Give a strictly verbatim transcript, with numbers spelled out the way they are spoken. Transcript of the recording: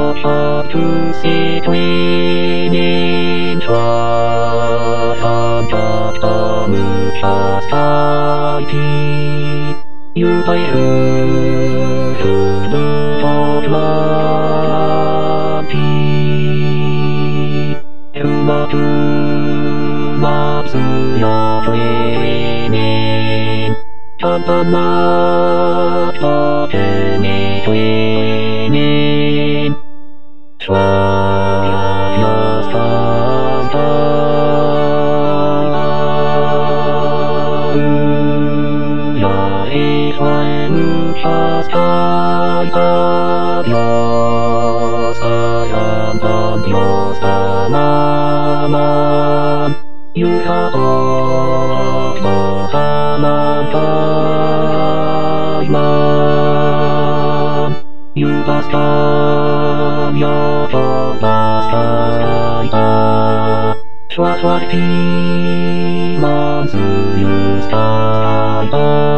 Not to see twinning try you by who to Umatu Matsuya twinning Tapamat Tene twinning Twas Pasta Uya Ishwan Pasta Dios Ayam Dios Amaman Yuka Mohaman Paiman Yubastan Yoto Bastaita Shwatwati Mansu Yustaita